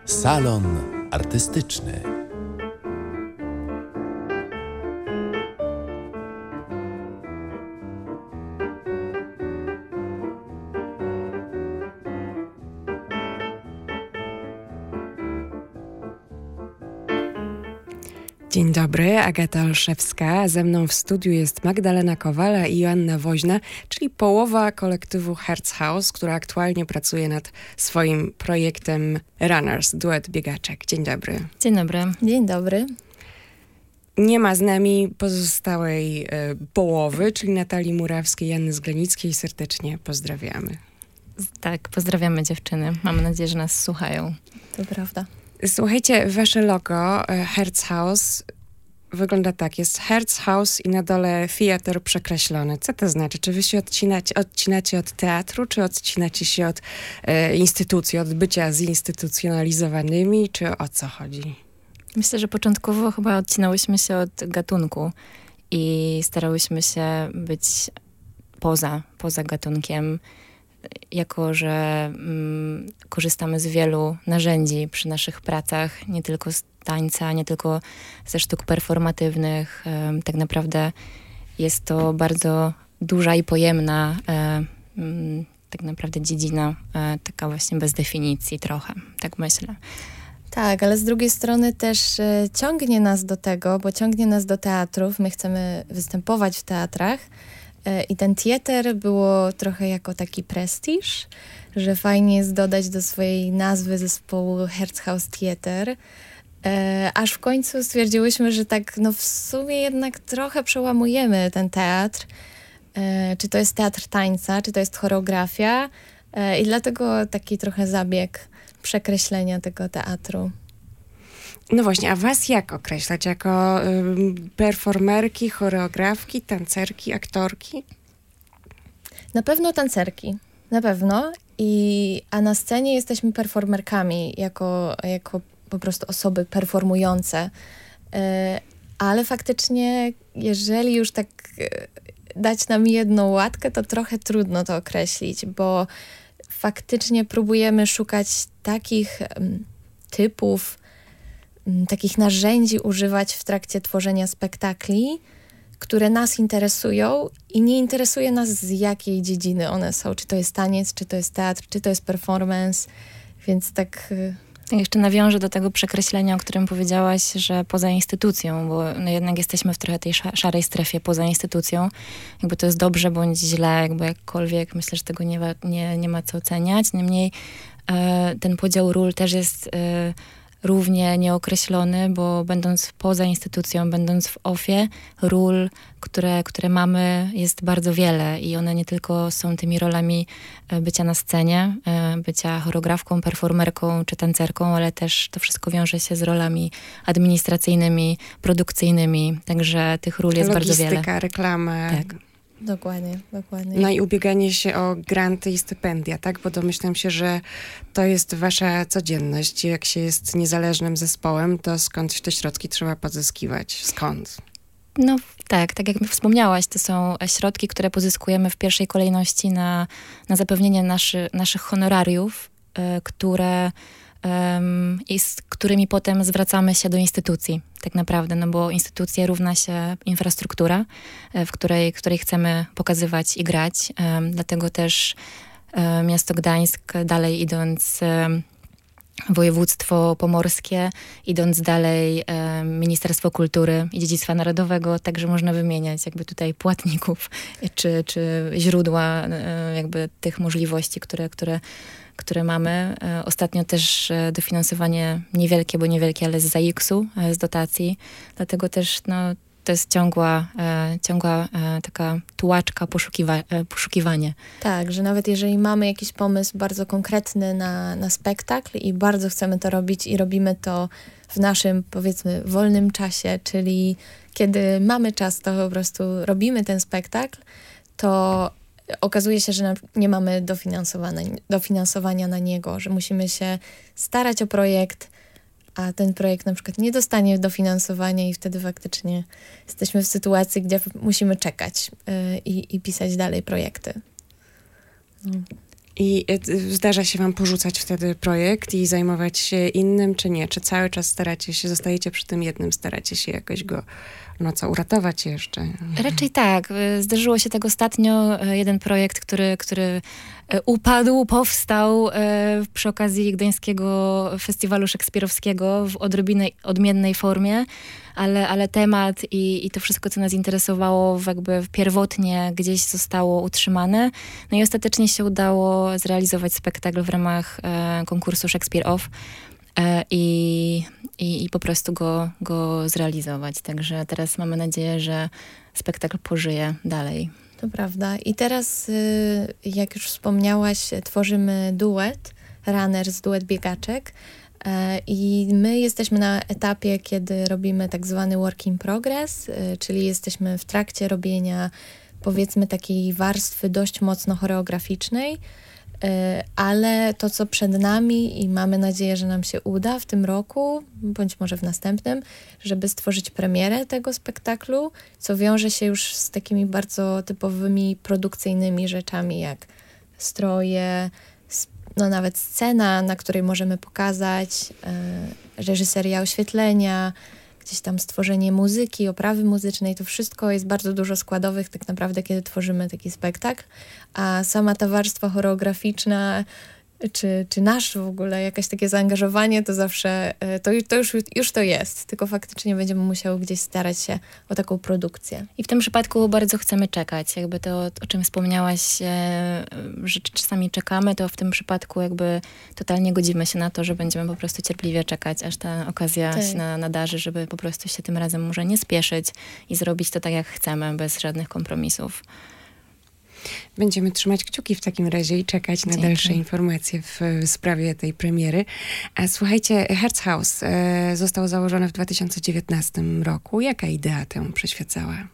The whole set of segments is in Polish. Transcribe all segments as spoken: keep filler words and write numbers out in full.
Salon artystyczny. Dzień dobry, Agata Olszewska. Ze mną w studiu jest Magdalena Kowala i Joanna Woźna, czyli połowa kolektywu Herz House, która aktualnie pracuje nad swoim projektem Runners, duet biegaczek. Dzień dobry. Dzień dobry. Dzień dobry. Nie ma z nami pozostałej e, połowy, czyli Natalii Murawskiej, Janny Zglenickiej. Serdecznie pozdrawiamy. Tak, pozdrawiamy dziewczyny. Mam nadzieję, że nas słuchają. To prawda. Słuchajcie, wasze logo e, Herz House wygląda tak. Jest Herz House i na dole theater przekreślony. Co to znaczy? Czy wy się odcinacie, odcinacie od teatru, czy odcinacie się od e, instytucji, od bycia zinstytucjonalizowanymi, czy o co chodzi? Myślę, że początkowo chyba odcinałyśmy się od gatunku i starałyśmy się być poza, poza gatunkiem, jako że mm, korzystamy z wielu narzędzi przy naszych pracach, nie tylko z tańca, nie tylko ze sztuk performatywnych. E, tak naprawdę jest to bardzo duża i pojemna e, mm, tak naprawdę dziedzina, e, taka właśnie bez definicji trochę, tak myślę. Tak, ale z drugiej strony też e, ciągnie nas do tego, bo ciągnie nas do teatrów. My chcemy występować w teatrach e, i ten theater było trochę jako taki prestiż, że fajnie jest dodać do swojej nazwy zespołu Herz House Theater. E, aż w końcu stwierdziłyśmy, że tak no w sumie jednak trochę przełamujemy ten teatr. E, czy to jest teatr tańca, czy to jest choreografia. E, I dlatego taki trochę zabieg przekreślenia tego teatru. No właśnie, a was jak określać? Jako ym, performerki, choreografki, tancerki, aktorki? Na pewno tancerki, na pewno. I, a na scenie jesteśmy performerkami, jako, jako po prostu osoby performujące. E, ale faktycznie, jeżeli już tak e, dać nam jedną łatkę, to trochę trudno to określić, bo faktycznie próbujemy szukać takich um, typów, um, takich narzędzi używać w trakcie tworzenia spektakli, które nas interesują i nie interesuje nas, z jakiej dziedziny one są. Czy to jest taniec, czy to jest teatr, czy to jest performance. Więc tak... Y- Ja jeszcze nawiążę do tego przekreślenia, o którym powiedziałaś, że poza instytucją, bo no jednak jesteśmy w trochę tej szarej strefie poza instytucją. Jakby to jest dobrze bądź źle, jakby jakkolwiek. Myślę, że tego nie, wa- nie, nie ma co oceniać. Niemniej e, ten podział ról też jest e, równie nieokreślony, bo będąc poza instytucją, będąc w ofie, ról, które, które mamy, jest bardzo wiele i one nie tylko są tymi rolami bycia na scenie, bycia choreografką, performerką czy tancerką, ale też to wszystko wiąże się z rolami administracyjnymi, produkcyjnymi, także tych ról jest bardzo wiele. Logistyka, reklama. Tak. Dokładnie, dokładnie. No i ubieganie się o granty i stypendia, tak? Bo domyślam się, że to jest wasza codzienność. Jak się jest niezależnym zespołem, to skądś te środki trzeba pozyskiwać? Skąd? No tak, tak jak wspomniałaś, to są środki, które pozyskujemy w pierwszej kolejności na, na zapewnienie naszy, naszych honorariów, y, które, um, i z którymi potem zwracamy się do instytucji, tak naprawdę, no bo instytucja równa się infrastruktura, y, w której, której chcemy pokazywać i grać. Um, dlatego też y, miasto Gdańsk, dalej idąc... Y, Województwo Pomorskie, idąc dalej e, Ministerstwo Kultury i Dziedzictwa Narodowego, także można wymieniać jakby tutaj płatników, czy, czy źródła e, jakby tych możliwości, które, które, które mamy. E, ostatnio też e, dofinansowanie niewielkie, bo niewielkie, ale z zaiks-u, e, z dotacji, dlatego też no, to jest ciągła, e, ciągła e, taka tułaczka, poszukiwa- e, poszukiwanie. Tak, że nawet jeżeli mamy jakiś pomysł bardzo konkretny na, na spektakl i bardzo chcemy to robić i robimy to w naszym, powiedzmy, wolnym czasie, czyli kiedy mamy czas, to po prostu robimy ten spektakl, to okazuje się, że na- nie mamy dofinansowania, dofinansowania na niego, że musimy się starać o projekt, a ten projekt na przykład nie dostanie dofinansowania i wtedy faktycznie jesteśmy w sytuacji, gdzie musimy czekać yy, i, i pisać dalej projekty. No. I y, zdarza się wam porzucać wtedy projekt i zajmować się innym, czy nie? Czy cały czas staracie się, zostajecie przy tym jednym, staracie się jakoś go, no co, uratować jeszcze? Raczej tak. Zdarzyło się tak ostatnio. Jeden projekt, który, który upadł, powstał przy okazji Gdańskiego Festiwalu Szekspirowskiego w odrobinę odmiennej formie, ale, ale temat i, i to wszystko, co nas interesowało, jakby pierwotnie gdzieś zostało utrzymane. No i ostatecznie się udało zrealizować spektakl w ramach konkursu Shakespeare Off. I, i, i po prostu go, go zrealizować. Także teraz mamy nadzieję, że spektakl pożyje dalej. To prawda. I teraz, y, jak już wspomniałaś, tworzymy duet, Runners, duet biegaczek. E, I my jesteśmy na etapie, kiedy robimy tak zwany work in progress, y, czyli jesteśmy w trakcie robienia, powiedzmy, takiej warstwy dość mocno choreograficznej, ale to, co przed nami i mamy nadzieję, że nam się uda w tym roku, bądź może w następnym, żeby stworzyć premierę tego spektaklu, co wiąże się już z takimi bardzo typowymi produkcyjnymi rzeczami, jak stroje, no nawet scena, na której możemy pokazać, reżyseria oświetlenia, gdzieś tam stworzenie muzyki, oprawy muzycznej, to wszystko jest bardzo dużo składowych tak naprawdę, kiedy tworzymy taki spektakl, a sama ta warstwa choreograficzna, czy, czy nasz w ogóle jakieś takie zaangażowanie, to zawsze, to, to już, już to jest, tylko faktycznie będziemy musiały gdzieś starać się o taką produkcję. I w tym przypadku bardzo chcemy czekać, jakby to, o czym wspomniałaś, e, że czasami czekamy, to w tym przypadku jakby totalnie godzimy się na to, że będziemy po prostu cierpliwie czekać, aż ta okazja tak. się na, nadarzy, żeby po prostu się tym razem może nie spieszyć i zrobić to tak, jak chcemy, bez żadnych kompromisów. Będziemy trzymać kciuki w takim razie i czekać na Dzięki. dalsze informacje w, w sprawie tej premiery. A słuchajcie, Herz House e, został założony w dwa tysiące dziewiętnastym roku. Jaka idea temu przyświecała?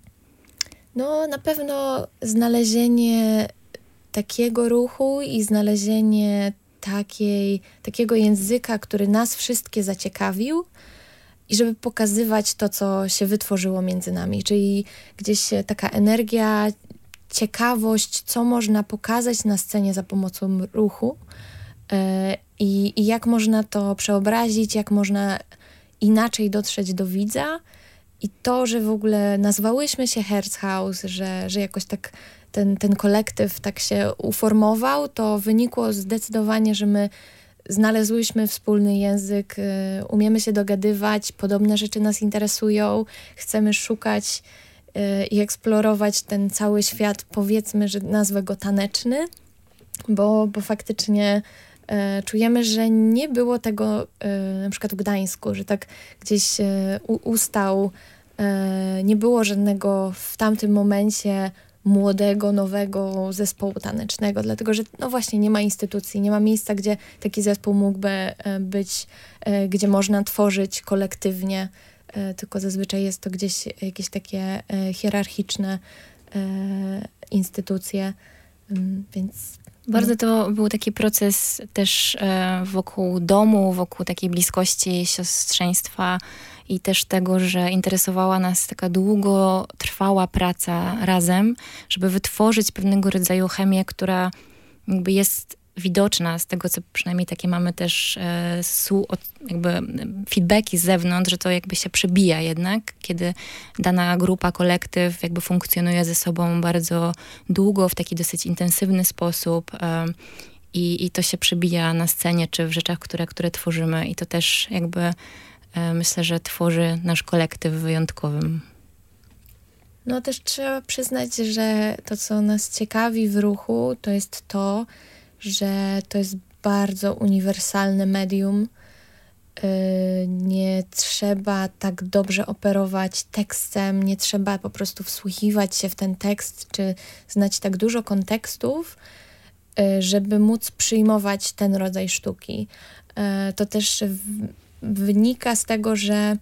No na pewno znalezienie takiego ruchu i znalezienie takiej, takiego języka, który nas wszystkie zaciekawił i żeby pokazywać to, co się wytworzyło między nami. Czyli gdzieś taka energia, ciekawość, co można pokazać na scenie za pomocą ruchu yy, i jak można to przeobrazić, jak można inaczej dotrzeć do widza. I to, że w ogóle nazwałyśmy się Herz House, że, że jakoś tak ten, ten kolektyw tak się uformował, to wynikło zdecydowanie, że my znalazłyśmy wspólny język, yy, umiemy się dogadywać, podobne rzeczy nas interesują, chcemy szukać i eksplorować ten cały świat, powiedzmy, że nazwę go taneczny, bo, bo faktycznie e, czujemy, że nie było tego e, na przykład w Gdańsku, że tak gdzieś e, u, ustał, e, nie było żadnego w tamtym momencie młodego, nowego zespołu tanecznego, dlatego że no właśnie nie ma instytucji, nie ma miejsca, gdzie taki zespół mógłby e, być, e, gdzie można tworzyć kolektywnie, tylko zazwyczaj jest to gdzieś jakieś takie e, hierarchiczne e, instytucje, więc... Bardzo to był taki proces też e, wokół domu, wokół takiej bliskości, siostrzeństwa i też tego, że interesowała nas taka długotrwała praca razem, żeby wytworzyć pewnego rodzaju chemię, która jakby jest widoczna z tego, co przynajmniej takie mamy też e, su, od, jakby feedbacki z zewnątrz, że to jakby się przebija jednak, kiedy dana grupa, kolektyw jakby funkcjonuje ze sobą bardzo długo, w taki dosyć intensywny sposób e, i, i to się przebija na scenie, czy w rzeczach, które, które tworzymy i to też jakby e, myślę, że tworzy nasz kolektyw wyjątkowym. No też trzeba przyznać, że to, co nas ciekawi w ruchu, to jest to, że to jest bardzo uniwersalne medium. Yy, nie trzeba tak dobrze operować tekstem, nie trzeba po prostu wsłuchiwać się w ten tekst, czy znać tak dużo kontekstów, yy, żeby móc przyjmować ten rodzaj sztuki. Yy, to też w, wynika z tego, że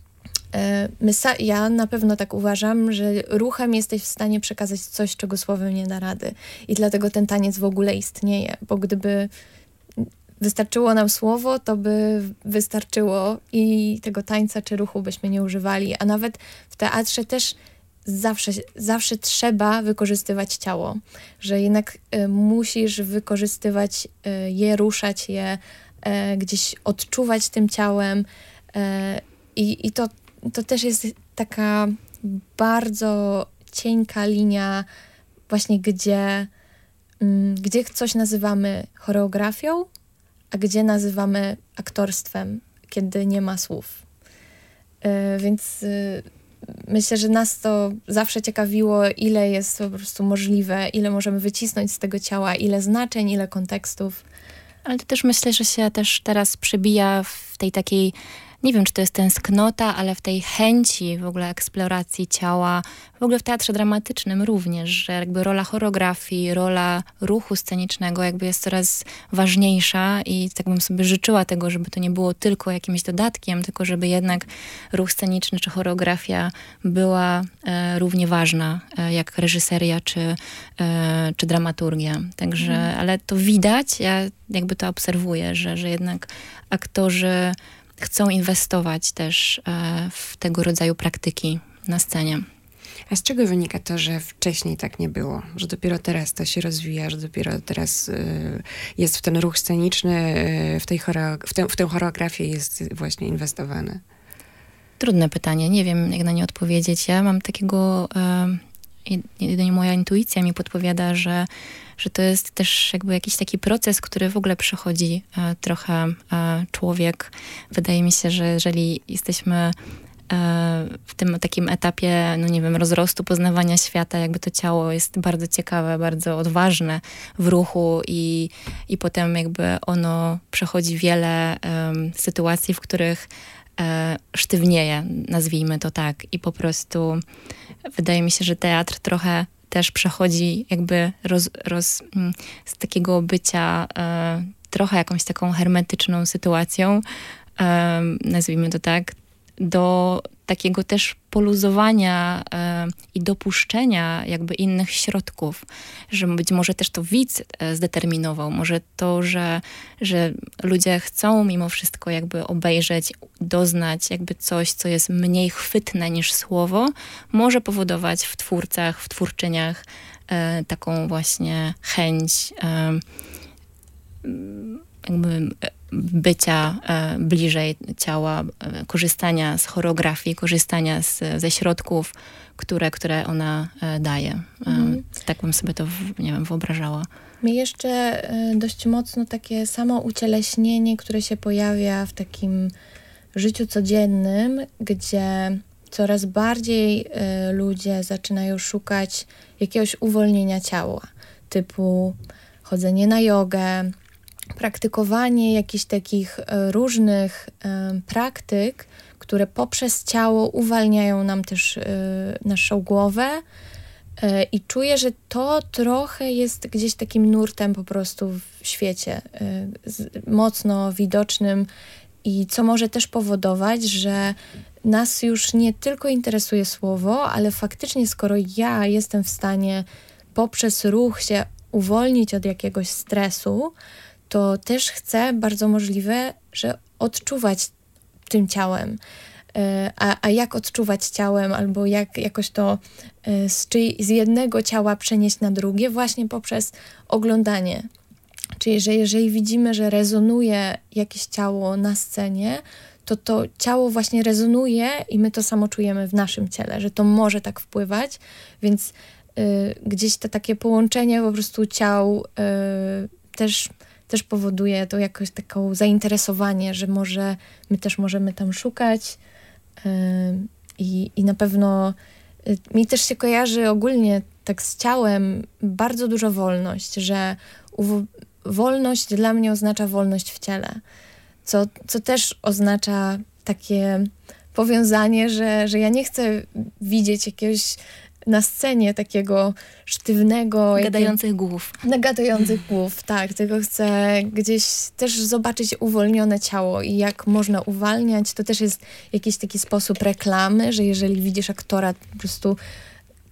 My sa- ja na pewno tak uważam, że ruchem jesteś w stanie przekazać coś, czego słowem nie da rady. I dlatego ten taniec w ogóle istnieje, bo gdyby wystarczyło nam słowo, to by wystarczyło i tego tańca czy ruchu byśmy nie używali. A nawet w teatrze też zawsze, zawsze trzeba wykorzystywać ciało, że jednak y, musisz wykorzystywać y, je, ruszać je, y, gdzieś odczuwać tym ciałem y, i, i to, to też jest taka bardzo cienka linia właśnie, gdzie, y, gdzie coś nazywamy choreografią, a gdzie nazywamy aktorstwem, kiedy nie ma słów. Y, więc y, myślę, że nas to zawsze ciekawiło, ile jest po prostu możliwe, ile możemy wycisnąć z tego ciała, ile znaczeń, ile kontekstów. Ale to też myślę, że się też teraz przebija w tej takiej, nie wiem, czy to jest tęsknota, ale w tej chęci w ogóle eksploracji ciała, w ogóle w teatrze dramatycznym również, że jakby rola choreografii, rola ruchu scenicznego jakby jest coraz ważniejsza i tak bym sobie życzyła tego, żeby to nie było tylko jakimś dodatkiem, tylko żeby jednak ruch sceniczny czy choreografia była e, równie ważna e, jak reżyseria czy, e, czy dramaturgia. Także, mm. ale to widać, ja jakby to obserwuję, że, że jednak aktorzy chcą inwestować też e, w tego rodzaju praktyki na scenie. A z czego wynika to, że wcześniej tak nie było? Że dopiero teraz to się rozwija, że dopiero teraz y, jest w ten ruch sceniczny, y, w, tej choreo- w, tę, w tę choreografię jest właśnie inwestowany? Trudne pytanie, nie wiem jak na nie odpowiedzieć. Ja mam takiego, e, jedynie moja intuicja mi podpowiada, że że to jest też jakby jakiś taki proces, który w ogóle przechodzi e, trochę e, człowiek. Wydaje mi się, że jeżeli jesteśmy e, w tym takim etapie, no nie wiem, rozrostu, poznawania świata, jakby to ciało jest bardzo ciekawe, bardzo odważne w ruchu i, i potem jakby ono przechodzi wiele e, sytuacji, w których e, sztywnieje, nazwijmy to tak. I po prostu wydaje mi się, że teatr trochę też przechodzi jakby roz, roz, z takiego bycia e, trochę jakąś taką hermetyczną sytuacją, e, nazwijmy to tak, do takiego też poluzowania e, i dopuszczenia jakby innych środków, że być może też to widz e, zdeterminował, może to, że, że ludzie chcą mimo wszystko jakby obejrzeć, doznać jakby coś, co jest mniej chwytne niż słowo, może powodować w twórcach, w twórczyniach e, taką właśnie chęć e, jakby bycia e, bliżej ciała, e, korzystania z choreografii, korzystania z, ze środków, które, które ona e, daje. E, Mhm. tak bym sobie to, w, nie wiem, wyobrażała. My jeszcze e, dość mocno takie samo ucieleśnienie, które się pojawia w takim życiu codziennym, gdzie coraz bardziej e, ludzie zaczynają szukać jakiegoś uwolnienia ciała, typu chodzenie na jogę, praktykowanie jakichś takich e, różnych e, praktyk, które poprzez ciało uwalniają nam też e, naszą głowę e, i czuję, że to trochę jest gdzieś takim nurtem po prostu w świecie, e, z, mocno widocznym i co może też powodować, że nas już nie tylko interesuje słowo, ale faktycznie skoro ja jestem w stanie poprzez ruch się uwolnić od jakiegoś stresu, to też chcę, bardzo możliwe, że odczuwać tym ciałem. A, a jak odczuwać ciałem, albo jak jakoś to z, czyj, z jednego ciała przenieść na drugie, właśnie poprzez oglądanie. Czyli, że jeżeli widzimy, że rezonuje jakieś ciało na scenie, to to ciało właśnie rezonuje i my to samo czujemy w naszym ciele, że to może tak wpływać, więc y, gdzieś to takie połączenie po prostu ciał y, też też powoduje to jakoś taką zainteresowanie, że może my też możemy tam szukać yy, i, i na pewno yy, mi też się kojarzy ogólnie tak z ciałem bardzo dużo wolność, że uw- wolność dla mnie oznacza wolność w ciele, co, co też oznacza takie powiązanie, że, że ja nie chcę widzieć jakiegoś na scenie takiego sztywnego... Gadających jakie... głów. Gadających głów, tak. Tylko chcę gdzieś też zobaczyć uwolnione ciało i jak można uwalniać. To też jest jakiś taki sposób reklamy, że jeżeli widzisz aktora po prostu,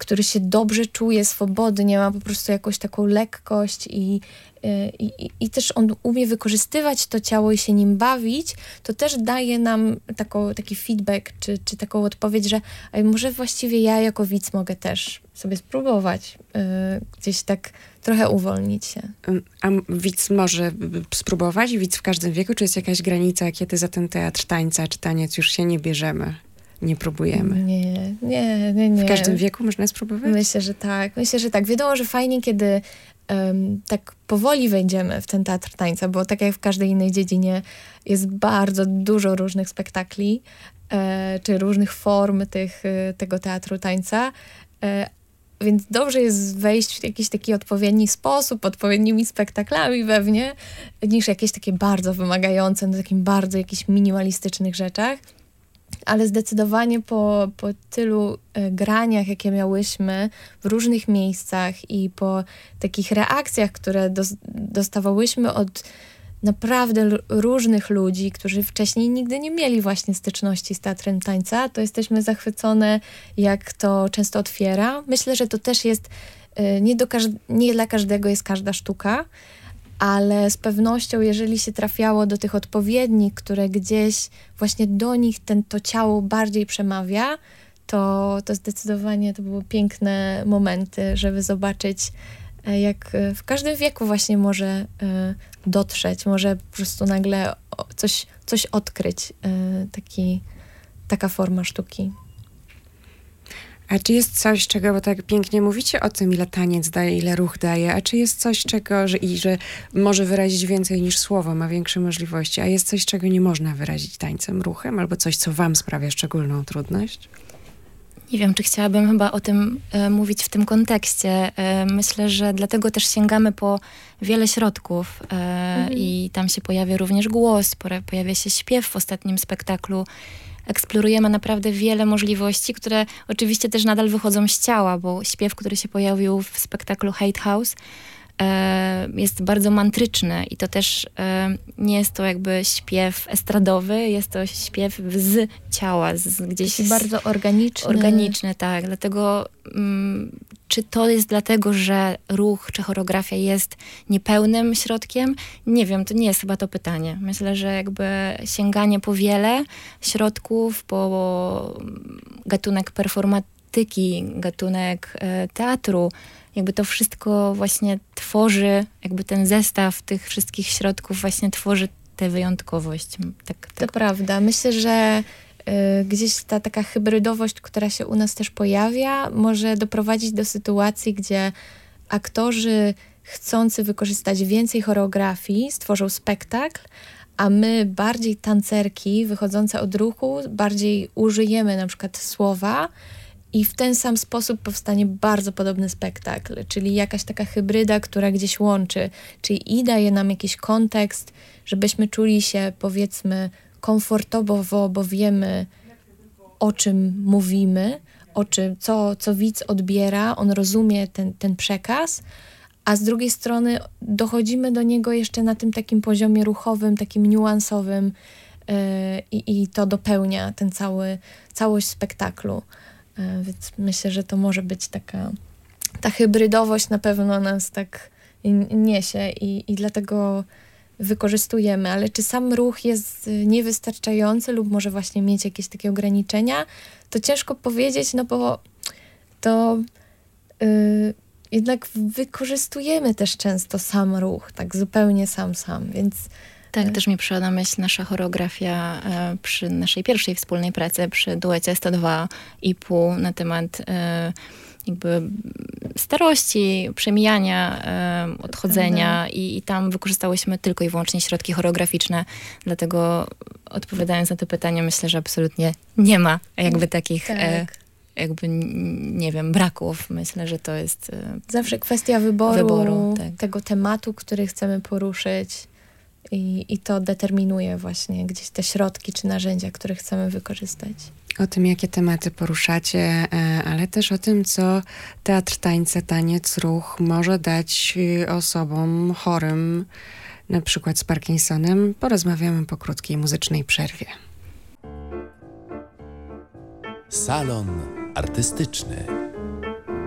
który się dobrze czuje, swobodnie, ma po prostu jakąś taką lekkość i, i, i, i też on umie wykorzystywać to ciało i się nim bawić, to też daje nam taką, taki feedback, czy, czy taką odpowiedź, że ej, może właściwie ja jako widz mogę też sobie spróbować yy, gdzieś tak trochę uwolnić się. A widz może spróbować? Widz w każdym wieku? Czy jest jakaś granica, kiedy za ten teatr tańca czy taniec już się nie bierzemy? Nie próbujemy? Nie, nie, nie, nie. W każdym wieku można spróbować? Myślę, że tak. Myślę, że tak. Wiadomo, że fajnie, kiedy um, tak powoli wejdziemy w ten teatr tańca, bo tak jak w każdej innej dziedzinie jest bardzo dużo różnych spektakli, e, czy różnych form tych, e, tego teatru tańca. E, Więc dobrze jest wejść w jakiś taki odpowiedni sposób, odpowiednimi spektaklami pewnie, niż jakieś takie bardzo wymagające, na takim bardzo jakichś minimalistycznych rzeczach. Ale zdecydowanie po, po tylu e, graniach, jakie miałyśmy w różnych miejscach i po takich reakcjach, które dos, dostawałyśmy od naprawdę l- różnych ludzi, którzy wcześniej nigdy nie mieli właśnie styczności z teatrem tańca, to jesteśmy zachwycone, jak to często otwiera. Myślę, że to też jest, y, nie, do każ- nie dla każdego jest każda sztuka, ale z pewnością, jeżeli się trafiało do tych odpowiednich, które gdzieś właśnie do nich ten, to ciało bardziej przemawia, to, to zdecydowanie to były piękne momenty, żeby zobaczyć, jak w każdym wieku właśnie może y, dotrzeć, może po prostu nagle coś, coś odkryć, y, taki, taka forma sztuki. A czy jest coś, czego, bo tak pięknie mówicie o tym, ile taniec daje, ile ruch daje, a czy jest coś, czego, że, i że może wyrazić więcej niż słowo, ma większe możliwości, a jest coś, czego nie można wyrazić tańcem, ruchem, albo coś, co wam sprawia szczególną trudność? Nie wiem, czy chciałabym chyba o tym e, mówić w tym kontekście. E, myślę, że dlatego też sięgamy po wiele środków e, mhm. i tam się pojawia również głos, pora- pojawia się śpiew w ostatnim spektaklu. Eksplorujemy naprawdę wiele możliwości, które oczywiście też nadal wychodzą z ciała, bo śpiew, który się pojawił w spektaklu Hate House, e, jest bardzo mantryczny i to też e, nie jest to jakby śpiew estradowy, jest to śpiew z ciała, z gdzieś... Taki bardzo organiczny. Organiczny, tak. Dlatego mm, czy to jest dlatego, że ruch czy choreografia jest niepełnym środkiem? Nie wiem, to nie jest chyba to pytanie. Myślę, że jakby sięganie po wiele środków, po gatunek performatyki, gatunek e, teatru, jakby to wszystko właśnie tworzy, jakby ten zestaw tych wszystkich środków właśnie tworzy tę wyjątkowość. Tak, tak. To prawda. Myślę, że y, gdzieś ta taka hybrydowość, która się u nas też pojawia, może doprowadzić do sytuacji, gdzie aktorzy chcący wykorzystać więcej choreografii stworzą spektakl, a my bardziej tancerki wychodzące od ruchu, bardziej użyjemy na przykład słowa, i w ten sam sposób powstanie bardzo podobny spektakl, czyli jakaś taka hybryda, która gdzieś łączy, czyli i daje nam jakiś kontekst, żebyśmy czuli się, powiedzmy, komfortowo, bo wiemy, o czym mówimy, o czym, co, co widz odbiera, on rozumie ten, ten przekaz, a z drugiej strony dochodzimy do niego jeszcze na tym takim poziomie ruchowym, takim niuansowym yy, i, i to dopełnia ten cały, całość spektaklu. Więc myślę, że to może być taka, ta hybrydowość na pewno nas tak niesie i, i dlatego wykorzystujemy. Ale czy sam ruch jest niewystarczający lub może właśnie mieć jakieś takie ograniczenia, to ciężko powiedzieć, no bo to yy, jednak wykorzystujemy też często sam ruch, tak zupełnie sam, sam, więc Tak, też mi przyszła na myśl nasza choreografia e, przy naszej pierwszej wspólnej pracy, przy duecie sto dwa i pół na temat e, jakby starości, przemijania, e, odchodzenia i, i tam wykorzystałyśmy tylko i wyłącznie środki choreograficzne, dlatego odpowiadając na to pytanie, myślę, że absolutnie nie ma jakby takich tak. e, jakby, nie wiem, braków. Myślę, że to jest e, zawsze kwestia wyboru, wyboru tak. tego tematu, który chcemy poruszyć. I, I to determinuje właśnie gdzieś te środki czy narzędzia, które chcemy wykorzystać. O tym, jakie tematy poruszacie, ale też o tym, co teatr tańca, taniec, ruch może dać osobom chorym, na przykład z Parkinsonem, porozmawiamy po krótkiej muzycznej przerwie. Salon artystyczny.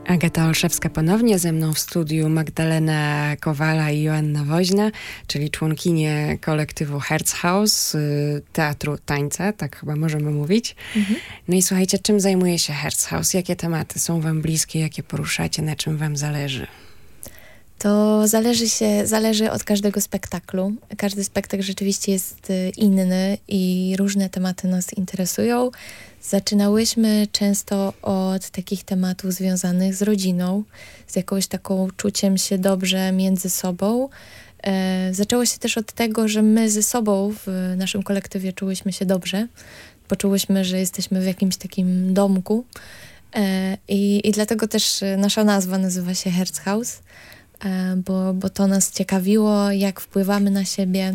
Agata Olszewska ponownie ze mną w studiu, Magdalena Kowala i Joanna Woźna, czyli członkinie kolektywu Herz House, y, teatru tańca, tak chyba możemy mówić. Mhm. No i słuchajcie, czym zajmuje się Herz House? Jakie tematy są wam bliskie, jakie poruszacie, na czym wam zależy? To zależy się, zależy od każdego spektaklu. Każdy spektakl rzeczywiście jest inny i różne tematy nas interesują. Zaczynałyśmy często od takich tematów związanych z rodziną, z jakąś taką czuciem się dobrze między sobą. E, zaczęło się też od tego, że my ze sobą w naszym kolektywie czułyśmy się dobrze. Poczułyśmy, że jesteśmy w jakimś takim domku e, i, i dlatego też nasza nazwa nazywa się Herz House. Bo, bo to nas ciekawiło, jak wpływamy na siebie,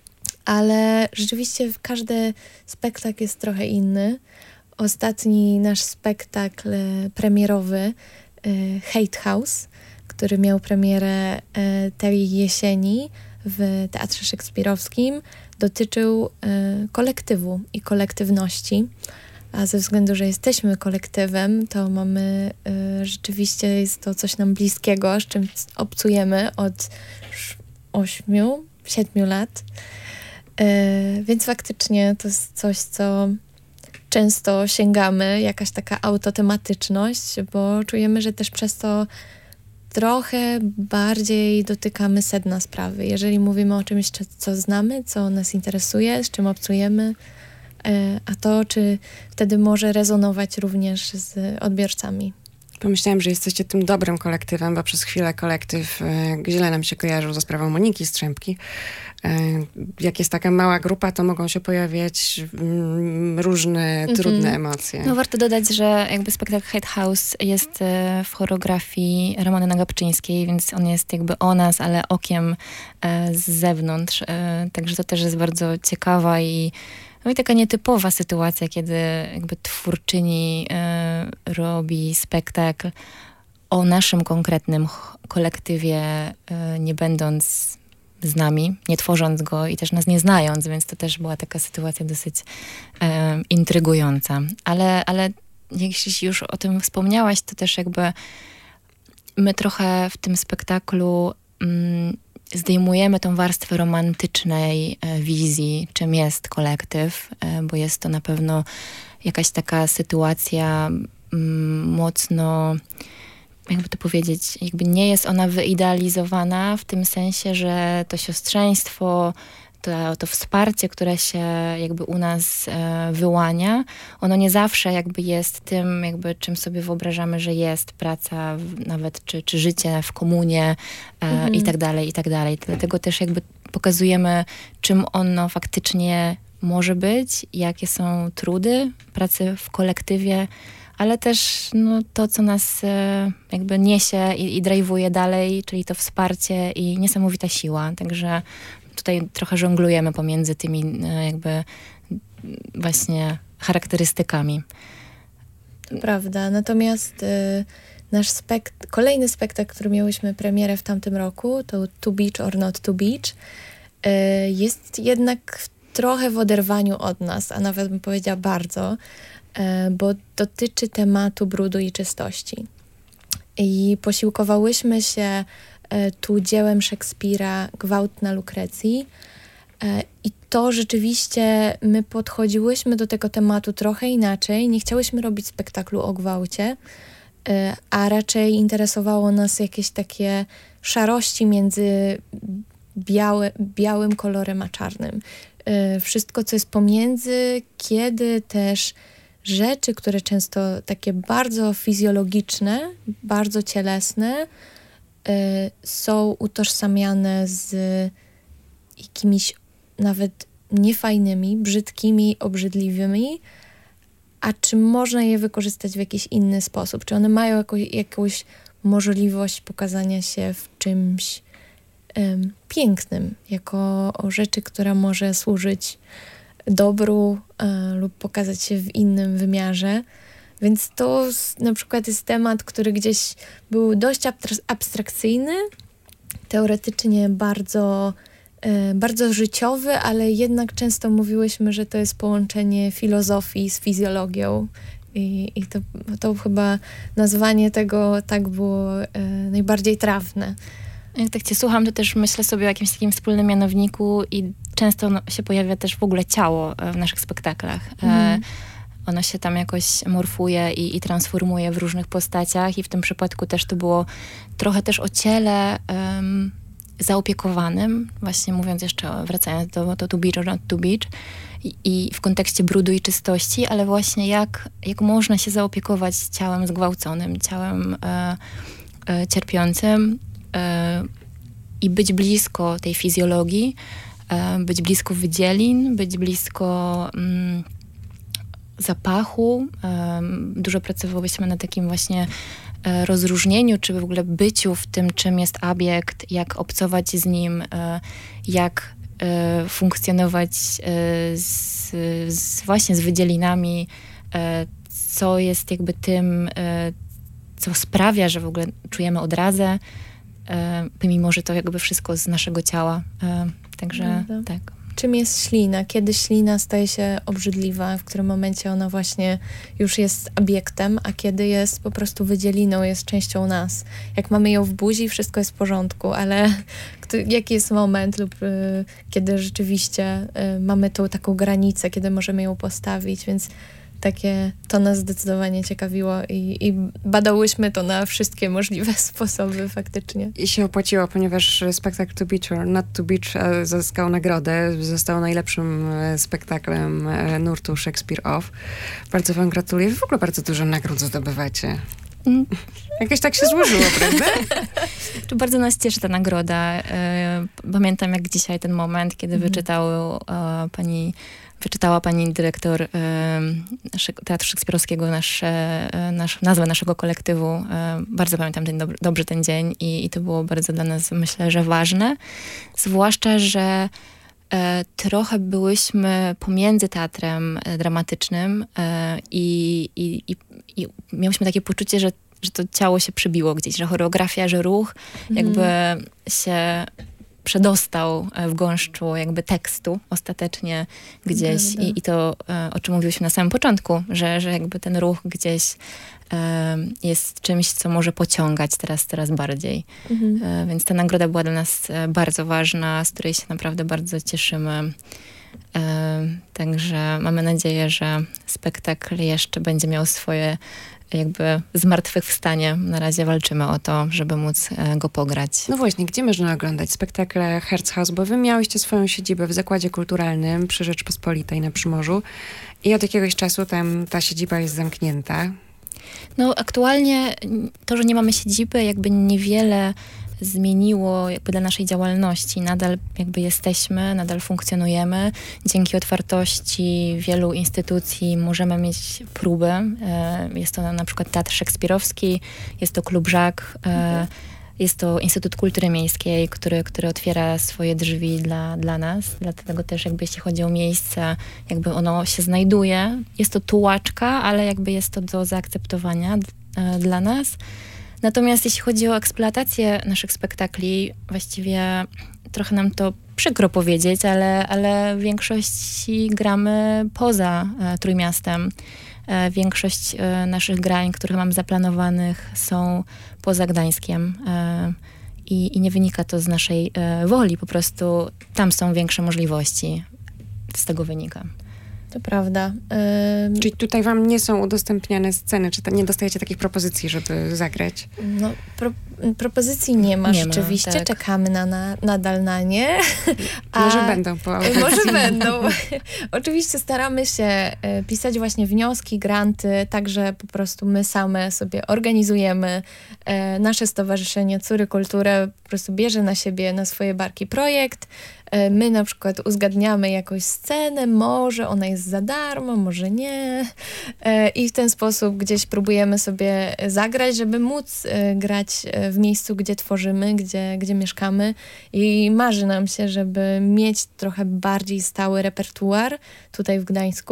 ale rzeczywiście każdy spektakl jest trochę inny. Ostatni nasz spektakl premierowy, Hate House, który miał premierę tej jesieni w Teatrze Szekspirowskim, dotyczył kolektywu i kolektywności. A ze względu, że jesteśmy kolektywem, to mamy, y, rzeczywiście jest to coś nam bliskiego, z czym obcujemy od ośmiu, siedmiu lat. Y, więc faktycznie to jest coś, co często sięgamy, jakaś taka autotematyczność, bo czujemy, że też przez to trochę bardziej dotykamy sedna sprawy. Jeżeli mówimy o czymś, co znamy, co nas interesuje, z czym obcujemy, a to, czy wtedy może rezonować również z odbiorcami. Pomyślałam, że jesteście tym dobrym kolektywem, bo przez chwilę kolektyw e, źle nam się kojarzył ze sprawą Moniki Strzępki. E, jak jest taka mała grupa, to mogą się pojawiać mm, różne mm-hmm. trudne emocje. No warto dodać, że jakby spektakl Hate House jest e, w choreografii Ramony Nagapczyńskiej, więc on jest jakby o nas, ale okiem e, z zewnątrz. E, także to też jest bardzo ciekawa i No i taka nietypowa sytuacja, kiedy jakby twórczyni y, robi spektakl o naszym konkretnym kolektywie, y, nie będąc z nami, nie tworząc go i też nas nie znając, więc to też była taka sytuacja dosyć y, intrygująca. Ale, ale jeśli już o tym wspomniałaś, to też jakby my trochę w tym spektaklu mm, zdejmujemy tą warstwę romantycznej e, wizji, czym jest kolektyw, e, bo jest to na pewno jakaś taka sytuacja mm, mocno, jakby to powiedzieć, jakby nie jest ona wyidealizowana w tym sensie, że to siostrzeństwo, to, to wsparcie, które się jakby u nas e, wyłania, ono nie zawsze jakby jest tym, jakby czym sobie wyobrażamy, że jest praca, w, nawet czy, czy życie w komunie e, mhm. i tak dalej, i tak dalej. Dlatego też jakby pokazujemy, czym ono faktycznie może być, jakie są trudy pracy w kolektywie, ale też no, to, co nas e, jakby niesie i, i drive'uje dalej, czyli to wsparcie i niesamowita siła. Także tutaj trochę żonglujemy pomiędzy tymi jakby właśnie charakterystykami. To prawda. Natomiast y, nasz spekt- kolejny spektakl, który miałyśmy premierę w tamtym roku, to To Beach or Not To Beach, y, jest jednak trochę w oderwaniu od nas, a nawet bym powiedziała bardzo, y, bo dotyczy tematu brudu i czystości. I posiłkowałyśmy się tu dziełem Szekspira Gwałt na Lukrecji. I to rzeczywiście my podchodziłyśmy do tego tematu trochę inaczej. Nie chciałyśmy robić spektaklu o gwałcie, a raczej interesowało nas jakieś takie szarości między białe, białym kolorem a czarnym. Wszystko, co jest pomiędzy, kiedy też rzeczy, które często takie bardzo fizjologiczne, bardzo cielesne, są utożsamiane z jakimiś nawet niefajnymi, brzydkimi, obrzydliwymi, a czy można je wykorzystać w jakiś inny sposób? Czy one mają jakoś, jakąś możliwość pokazania się w czymś um, pięknym, jako o rzeczy, która może służyć dobru um, lub pokazać się w innym wymiarze? Więc to na przykład jest temat, który gdzieś był dość abstrakcyjny, teoretycznie bardzo, e, bardzo życiowy, ale jednak często mówiłyśmy, że to jest połączenie filozofii z fizjologią I, i to, to chyba nazwanie tego tak było e, najbardziej trafne. Jak tak cię słucham, to też myślę sobie o jakimś takim wspólnym mianowniku i często no, się pojawia też w ogóle ciało w naszych spektaklach. Mhm. E, ono się tam jakoś morfuje i, i transformuje w różnych postaciach i w tym przypadku też to było trochę też o ciele um, zaopiekowanym, właśnie mówiąc jeszcze, wracając do to to beach or not to beach i, i w kontekście brudu i czystości, ale właśnie jak, jak można się zaopiekować ciałem zgwałconym, ciałem e, e, cierpiącym e, i być blisko tej fizjologii, e, być blisko wydzielin, być blisko mm, zapachu. E, dużo pracowałyśmy na takim właśnie rozróżnieniu, czy w ogóle byciu w tym, czym jest obiekt, jak obcować z nim, jak funkcjonować z, z właśnie z wydzielinami, co jest jakby tym, co sprawia, że w ogóle czujemy odrazę, pomimo, że to jakby wszystko z naszego ciała. Także Prawda. tak. Czym jest ślina? Kiedy ślina staje się obrzydliwa? W którym momencie ona właśnie już jest obiektem, a kiedy jest po prostu wydzieliną, jest częścią nas. Jak mamy ją w buzi, wszystko jest w porządku, ale kto, jaki jest moment lub y, kiedy rzeczywiście y, mamy tą taką granicę, kiedy możemy ją postawić, więc takie, to nas zdecydowanie ciekawiło i, i badałyśmy to na wszystkie możliwe sposoby faktycznie. I się opłaciło, ponieważ spektakl To Beach or Not To Beach e, zyskał nagrodę. Został najlepszym e, spektaklem e, nurtu Shakespeare Off. Bardzo wam gratuluję. Wy w ogóle bardzo dużo nagród zdobywacie. Mm. Jakoś tak się złożyło, prawda? To bardzo nas cieszy ta nagroda. E, Pamiętam jak dzisiaj ten moment, kiedy Mhm. wyczytał e, pani Wyczytała pani dyrektor e, naszego Teatru Szekspirowskiego nasz, e, nasz, nazwę naszego kolektywu. E, bardzo pamiętam ten dobry, dobrze ten dzień i, i to było bardzo dla nas, myślę, że ważne. Zwłaszcza, że e, trochę byłyśmy pomiędzy teatrem e, dramatycznym e, i, i, i, i miałyśmy takie poczucie, że, że to ciało się przybiło gdzieś, że choreografia, że ruch jakby się przedostał w gąszczu jakby tekstu ostatecznie gdzieś Prawda. i, i to, e, o czym mówiłyśmy na samym początku, że, że jakby ten ruch gdzieś e, jest czymś, co może pociągać teraz, teraz bardziej. Mhm. E, więc ta nagroda była dla nas e, bardzo ważna, z której się naprawdę bardzo cieszymy. E, także mamy nadzieję, że spektakl jeszcze będzie miał swoje jakby zmartwychwstanie. Na razie walczymy o to, żeby móc e, go pograć. No właśnie, gdzie można oglądać spektakle Herz House? Bo wy miałyście swoją siedzibę w Zakładzie Kulturalnym przy Rzeczpospolitej na Przymorzu i od jakiegoś czasu tam ta siedziba jest zamknięta. No aktualnie to, że nie mamy siedziby, jakby niewiele zmieniło jakby dla naszej działalności. Nadal jakby jesteśmy, nadal funkcjonujemy. Dzięki otwartości wielu instytucji możemy mieć próby. E, Jest to na przykład Teatr Szekspirowski, jest to Klub Żak, e, jest to Instytut Kultury Miejskiej, który, który otwiera swoje drzwi dla, dla nas. Dlatego też jakby jeśli chodzi o miejsce, jakby ono się znajduje. Jest to tułaczka, ale jakby jest to do zaakceptowania e, dla nas. Natomiast jeśli chodzi o eksploatację naszych spektakli, właściwie trochę nam to przykro powiedzieć, ale, ale w większości gramy poza e, Trójmiastem. E, większość e, naszych grań, które mam zaplanowanych, są poza Gdańskiem. E, i, I nie wynika to z naszej e, woli, po prostu tam są większe możliwości. Z tego wynika. To prawda. Ym, Czyli tutaj wam nie są udostępniane sceny, czy ta, nie dostajecie takich propozycji, żeby zagrać? No, pro, propozycji nie ma Nie ma, rzeczywiście. tak. Czekamy na, na, nadal na nie. Może będą po audycji. Może będą. Oczywiście staramy się e, pisać właśnie wnioski, granty, także po prostu my same sobie organizujemy. E, nasze stowarzyszenie Córy Kulturę po prostu bierze na siebie, na swoje barki projekt. E, my na przykład uzgadniamy jakąś scenę, może ona jest za darmo, może nie. E, I w ten sposób gdzieś próbujemy sobie zagrać, żeby móc e, grać e, w miejscu, gdzie tworzymy, gdzie, gdzie mieszkamy. I marzy nam się, żeby mieć trochę bardziej stały repertuar tutaj w Gdańsku.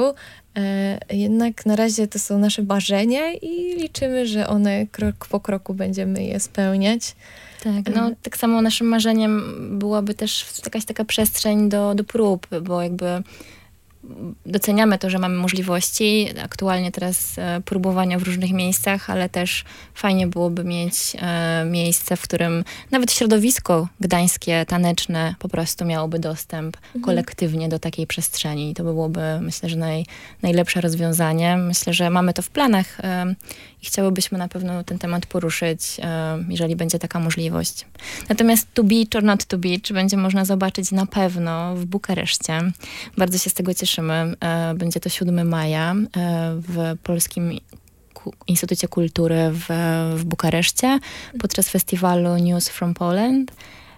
E, jednak na razie to są nasze marzenia i liczymy, że one krok po kroku będziemy je spełniać. Tak, no tak samo naszym marzeniem byłaby też jakaś taka przestrzeń do, do prób, bo jakby doceniamy to, że mamy możliwości. Aktualnie teraz e, próbowania w różnych miejscach, ale też fajnie byłoby mieć e, miejsce, w którym nawet środowisko gdańskie, taneczne po prostu miałoby dostęp mhm. kolektywnie do takiej przestrzeni. To byłoby, myślę, że naj, najlepsze rozwiązanie. Myślę, że mamy to w planach e, i chciałybyśmy na pewno ten temat poruszyć, e, jeżeli będzie taka możliwość. Natomiast To Beach or Not To Beach będzie można zobaczyć na pewno w Bukareszcie. Bardzo się z tego cieszymy. Będzie to siódmego maja w Polskim Instytucie Kultury w, w Bukareszcie podczas festiwalu News from Poland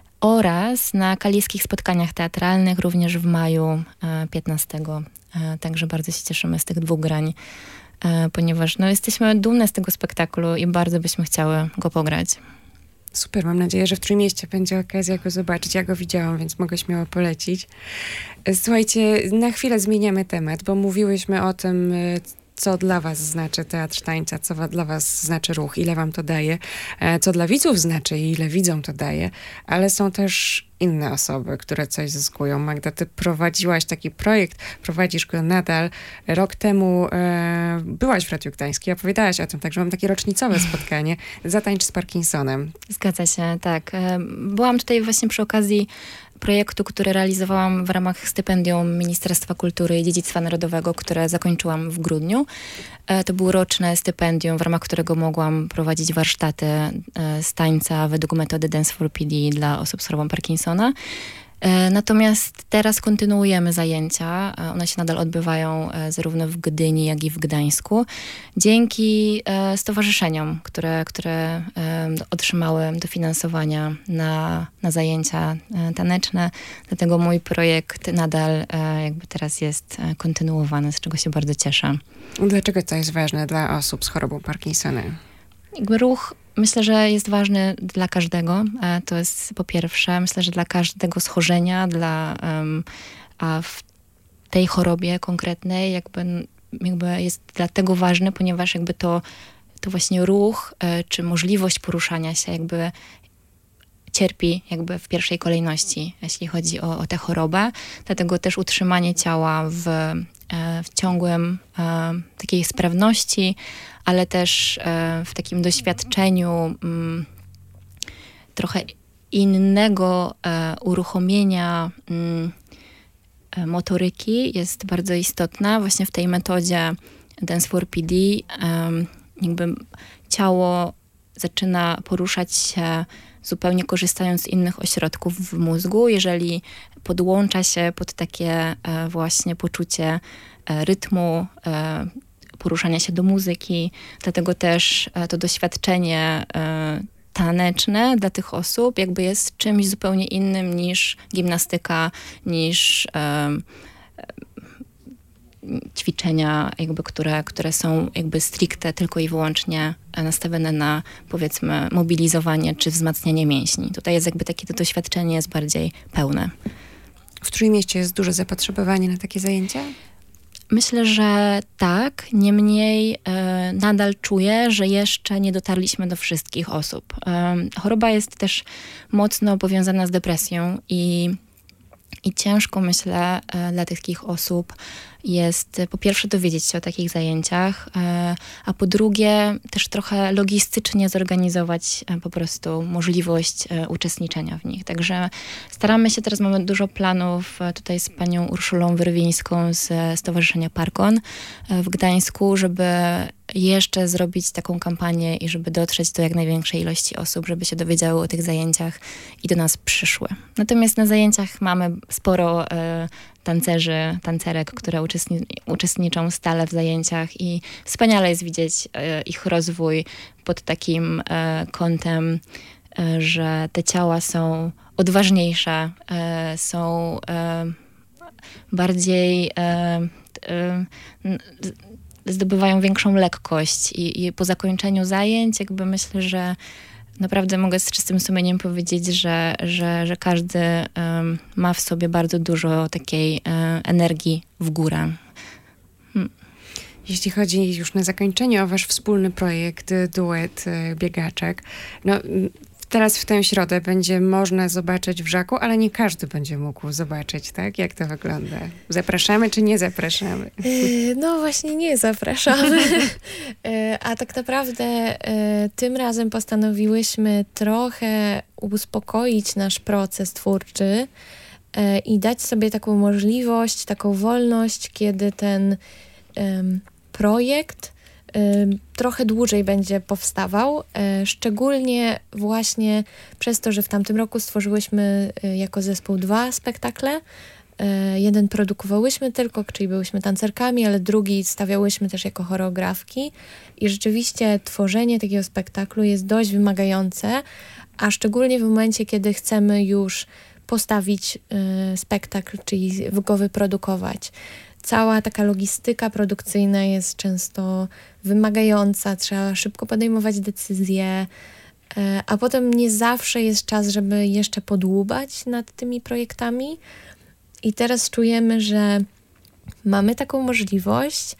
oraz na kaliskich spotkaniach teatralnych również w maju piętnastego. Także bardzo się cieszymy z tych dwóch grań, ponieważ no, jesteśmy dumne z tego spektaklu i bardzo byśmy chciały go pograć. Super, mam nadzieję, że w Trójmieście będzie okazja go zobaczyć. Ja go widziałam, więc mogę śmiało polecić. Słuchajcie, na chwilę zmieniamy temat, bo mówiłyśmy o tym, co dla was znaczy teatr tańca, co dla was znaczy ruch, ile wam to daje, co dla widzów znaczy i ile widzom to daje, ale są też inne osoby, które coś zyskują. Magda, ty prowadziłaś taki projekt, prowadzisz go nadal. Rok temu e, byłaś w Radiu Gdańskim, opowiadałaś o tym, także mam takie rocznicowe spotkanie. Zatańcz z Parkinsonem. Zgadza się, tak. Byłam tutaj właśnie przy okazji projektu, który realizowałam w ramach stypendium Ministerstwa Kultury i Dziedzictwa Narodowego, które zakończyłam w grudniu. To było roczne stypendium, w ramach którego mogłam prowadzić warsztaty z tańca według metody Dance for P D dla osób z chorobą Parkinsona. Natomiast teraz kontynuujemy zajęcia. One się nadal odbywają zarówno w Gdyni, jak i w Gdańsku. Dzięki stowarzyszeniom, które, które otrzymały dofinansowania na, na zajęcia taneczne. Dlatego mój projekt nadal jakby teraz jest kontynuowany, z czego się bardzo cieszę. Dlaczego to jest ważne dla osób z chorobą Parkinsona? Jakby ruch myślę, że jest ważny dla każdego. To jest po pierwsze, myślę, że dla każdego schorzenia, dla, um, a w tej chorobie konkretnej jakby, jakby jest dlatego ważny, ponieważ jakby to, to właśnie ruch, czy możliwość poruszania się jakby cierpi jakby w pierwszej kolejności, jeśli chodzi o, o tę chorobę. Dlatego też utrzymanie ciała w, w ciągłym e, takiej sprawności, ale też e, w takim doświadczeniu m, trochę innego e, uruchomienia m, e, motoryki jest bardzo istotna. Właśnie w tej metodzie Dance for P D e, jakby ciało zaczyna poruszać się zupełnie korzystając z innych ośrodków w mózgu, jeżeli podłącza się pod takie e, właśnie poczucie e, rytmu, e, poruszania się do muzyki. Dlatego też e, to doświadczenie e, taneczne dla tych osób jakby jest czymś zupełnie innym niż gimnastyka, niż e, ćwiczenia, jakby, które, które są jakby stricte tylko i wyłącznie nastawione na, powiedzmy, mobilizowanie czy wzmacnianie mięśni. Tutaj jest jakby takie to doświadczenie jest bardziej pełne. W Trójmieście jest duże zapotrzebowanie na takie zajęcia? Myślę, że tak. Niemniej e, nadal czuję, że jeszcze nie dotarliśmy do wszystkich osób. E, choroba jest też mocno powiązana z depresją i I ciężko, myślę, dla takich osób jest po pierwsze dowiedzieć się o takich zajęciach, a po drugie też trochę logistycznie zorganizować po prostu możliwość uczestniczenia w nich. Także staramy się, teraz mamy dużo planów tutaj z panią Urszulą Wyrwińską z Stowarzyszenia Parkon w Gdańsku, żeby jeszcze zrobić taką kampanię i żeby dotrzeć do jak największej ilości osób, żeby się dowiedziały o tych zajęciach i do nas przyszły. Natomiast na zajęciach mamy sporo e, tancerzy, tancerek, które uczestni- uczestniczą stale w zajęciach i wspaniale jest widzieć e, ich rozwój pod takim e, kątem, e, że te ciała są odważniejsze, e, są e, bardziej e, e, zdobywają większą lekkość i, i po zakończeniu zajęć jakby myślę, że naprawdę mogę z czystym sumieniem powiedzieć, że, że, że każdy um, ma w sobie bardzo dużo takiej um, energii w górę. Hmm. Jeśli chodzi już na zakończenie o wasz wspólny projekt, duet biegaczek, no Teraz w tę środę będzie można zobaczyć w Żaku, ale nie każdy będzie mógł zobaczyć, tak? Jak to wygląda? Zapraszamy czy nie zapraszamy? Yy, No właśnie nie zapraszamy. Yy, A tak naprawdę yy, tym razem postanowiłyśmy trochę uspokoić nasz proces twórczy yy, i dać sobie taką możliwość, taką wolność, kiedy ten ym, projekt ym, trochę dłużej będzie powstawał, yy, szczególnie właśnie przez to, że w tamtym roku stworzyłyśmy yy, jako zespół dwa spektakle. E, Jeden produkowałyśmy tylko, czyli byłyśmy tancerkami, ale drugi stawiałyśmy też jako choreografki i rzeczywiście tworzenie takiego spektaklu jest dość wymagające, a szczególnie w momencie, kiedy chcemy już postawić e, spektakl, czyli go wyprodukować. Cała taka logistyka produkcyjna jest często wymagająca, trzeba szybko podejmować decyzje, e, a potem nie zawsze jest czas, żeby jeszcze podłubać nad tymi projektami. I teraz czujemy, że mamy taką możliwość,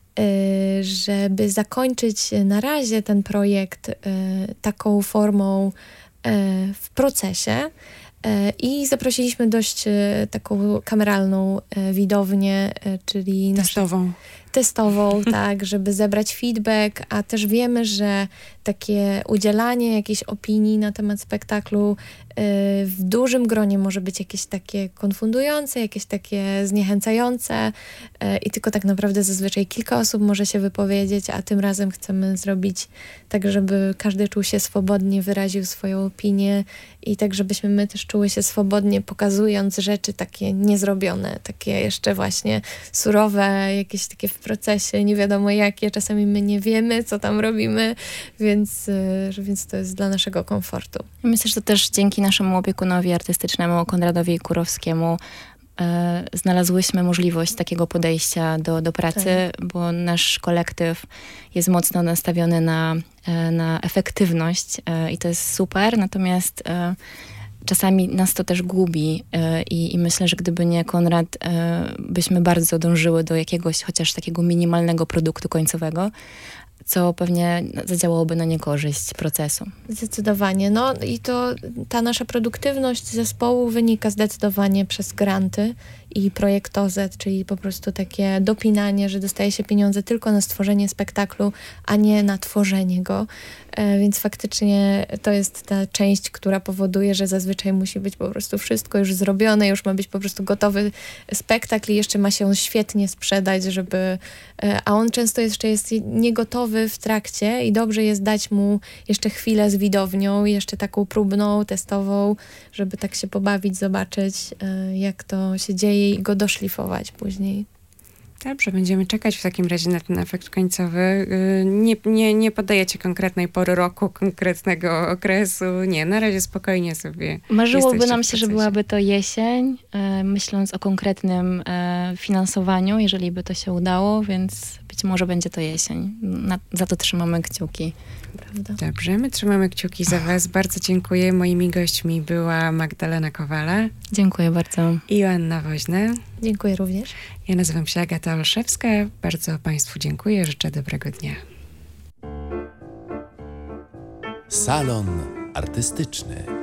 y, żeby zakończyć na razie ten projekt y, taką formą y, w procesie. Y, I zaprosiliśmy dość y, taką kameralną y, widownię, y, czyli nasze- Testową. testową, tak, żeby zebrać feedback, a też wiemy, że takie udzielanie jakiejś opinii na temat spektaklu y, w dużym gronie może być jakieś takie konfundujące, jakieś takie zniechęcające y, i tylko tak naprawdę zazwyczaj kilka osób może się wypowiedzieć, a tym razem chcemy zrobić tak, żeby każdy czuł się swobodnie, wyraził swoją opinię i tak, żebyśmy my też czuły się swobodnie, pokazując rzeczy takie niezrobione, takie jeszcze właśnie surowe, jakieś takie w procesie, nie wiadomo jakie, czasami my nie wiemy, co tam robimy, więc, y, więc to jest dla naszego komfortu. Myślę, że to też dzięki naszemu opiekunowi artystycznemu, Konradowi Kurowskiemu, e, znalazłyśmy możliwość takiego podejścia do, do pracy, bo nasz kolektyw jest mocno nastawiony na, e, na efektywność e, i to jest super, natomiast e, czasami nas to też gubi e, i, i myślę, że gdyby nie Konrad, e, byśmy bardzo dążyły do jakiegoś chociaż takiego minimalnego produktu końcowego, co pewnie zadziałałoby na niekorzyść procesu. Zdecydowanie. No i to ta nasza produktywność zespołu wynika zdecydowanie przez granty i projekt O Z, czyli po prostu takie dopinanie, że dostaje się pieniądze tylko na stworzenie spektaklu, a nie na tworzenie go. E, więc faktycznie to jest ta część, która powoduje, że zazwyczaj musi być po prostu wszystko już zrobione, już ma być po prostu gotowy spektakl i jeszcze ma się on świetnie sprzedać, żeby... E, a on często jeszcze jest niegotowy w trakcie i dobrze jest dać mu jeszcze chwilę z widownią, jeszcze taką próbną, testową, żeby tak się pobawić, zobaczyć, e, jak to się dzieje i go doszlifować później. Dobrze, będziemy czekać w takim razie na ten efekt końcowy. Y, Nie, nie, nie podajecie konkretnej pory roku, konkretnego okresu. Nie, na razie spokojnie sobie Marzyłoby jesteście nam w się, że procesie. byłaby to jesień, e, myśląc o konkretnym e, finansowaniu, jeżeli by to się udało, więc być może będzie to jesień. Na, za to trzymamy kciuki. Prawda? Dobrze, my trzymamy kciuki za was. Bardzo dziękuję. Moimi gośćmi była Magdalena Kowala Dziękuję bardzo. i Joanna Woźna. Dziękuję również. Ja nazywam się Agata Olszewska. Bardzo państwu dziękuję. Życzę dobrego dnia. Salon artystyczny.